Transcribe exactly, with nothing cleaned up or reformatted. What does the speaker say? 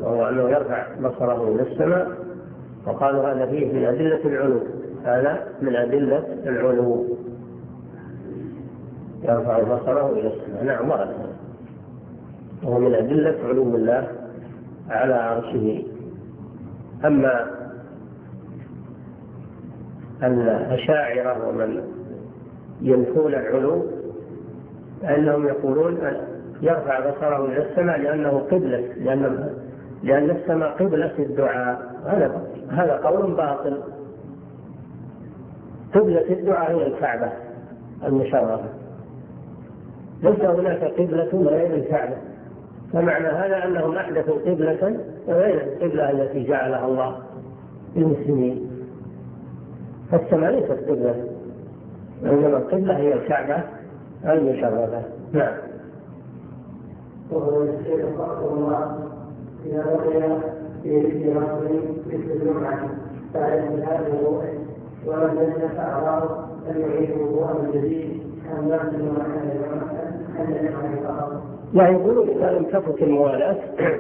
وهو أنه يرفع بصره إلى السماء، وقالوا هذا فيه من أدلة العلو، هذا من أدلة العلو، يرفع بصره إلى السماء. نعم، وهو من أدلة علو الله على عرشه. أما الأشاعرة ومن ينفون العلو فإنهم يقولون يرفع بصره إلى السماء لأنه قبلة، لأن لأن السماء قبلة الدعاء. هذا هذا قول باطل. قبلة الدعاء هي الكعبة المشرفة، ليس هناك قبلة غير الكعبة. فمعنى هذا أنهم أحدثوا قبلة غير القبلة التي جعلها الله للمسلمين. فالسماء ليست قبلة، إنما القبلة هي الكعبة المشرفة. نعم. وهو الشيء رحمه الله إذا بقي في ذكر رسول مثل الجمعة بعد انتهاء الوضوء ولم يجلس أعضاءه أن يعيد وضوءا من جديد أم لازم مكان الجمعة أن يجمع فقط. لا، يقولون إذا لم تفت الموالاة